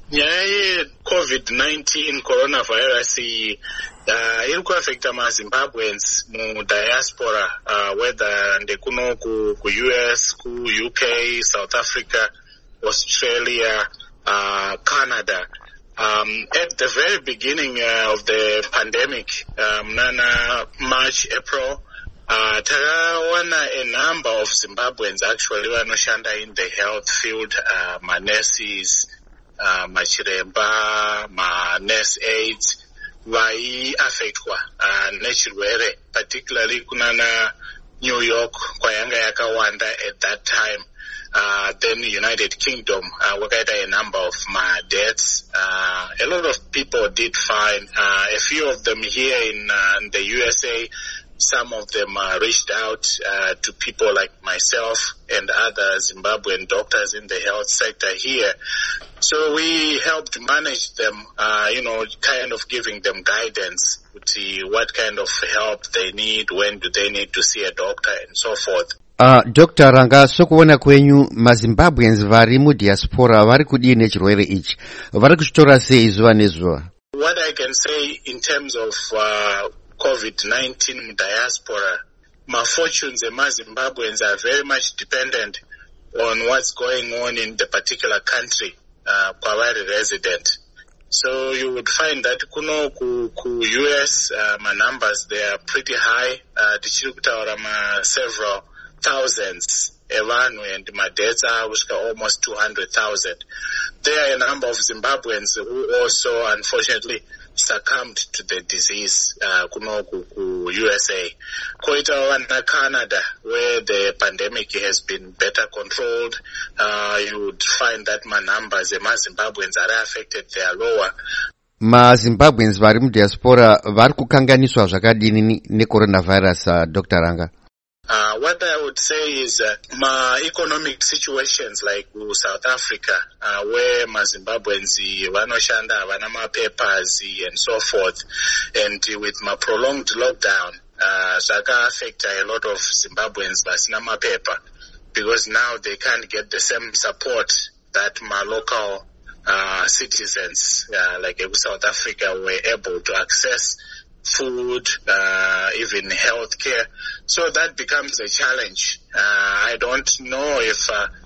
nyaya yeCovid-19 coronavirus iri kuaffecta maZimbabweans mudiaspora, whether ndekuno ku-US, ku-UK, South Africa, Australia, Canada. At the very beginning of the pandemic, March, April, takawana a number of Zimbabweans actually vanoshanda in the health field, manurses, machiremba, nurse aides, vai-affectwa nechirwere, particularly kunana New York kwayanga yakawanda at that time. Then United Kingdom, wakaita a number of deaths. A lot of people did fine. A few of them here in the USA, some of them reached out to people like myself and other Zimbabwean doctors in the health sector here. So we helped manage them, kind of giving them guidance to see what kind of help they need, when do they need to see a doctor, and so forth. Dr. Ranga, sokuona kwenyu maZimbabweans vari mudiaspora vari kudii nechirwere ichi, vari kuchitora sei zuva nezuva? What I can say in terms of COVID-19 diaspora, my fortunes and my Zimbabweans are very much dependent on what's going on in the particular country, kwavari resident. So you would find that kuno ku US, my numbers, they are pretty high. Tichiri kutaura several thousands evanhu, and my deaths are almost 200,000. There are a number of Zimbabweans who also unfortunately succumbed to the disease kuno ku USA. Koita na Canada, where the pandemic has been better controlled, you would find that my numbers, the Zimbabweans are affected, they are lower. MaZimbabweans vari mudiaspora vari kukanganiswa zvakadini necoronavirus, Dr. Ranga? What I would say is my economic situations like South Africa, where my Zimbabweans vanoshanda havana mapapers and so forth, and with my prolonged lockdown, zvaka affect a lot of Zimbabweans vasina mapepa, because now they can't get the same support that my local citizens like South Africa were able to access. Food, even healthcare. So that becomes a challenge. I don't know if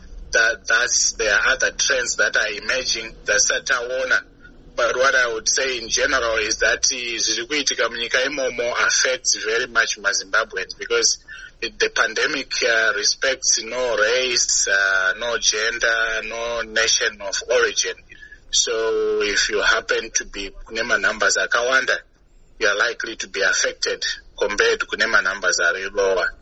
there are other trends that are emerging that Sataona. But what I would say in general is that zvirikuitika munyika imomo affects very much Zimbabweans, because the pandemic respects no race, no gender, no nation of origin. So if you happen to be kunema numbers akawanda, you are likely to be affected compared to kunema numbers are lower.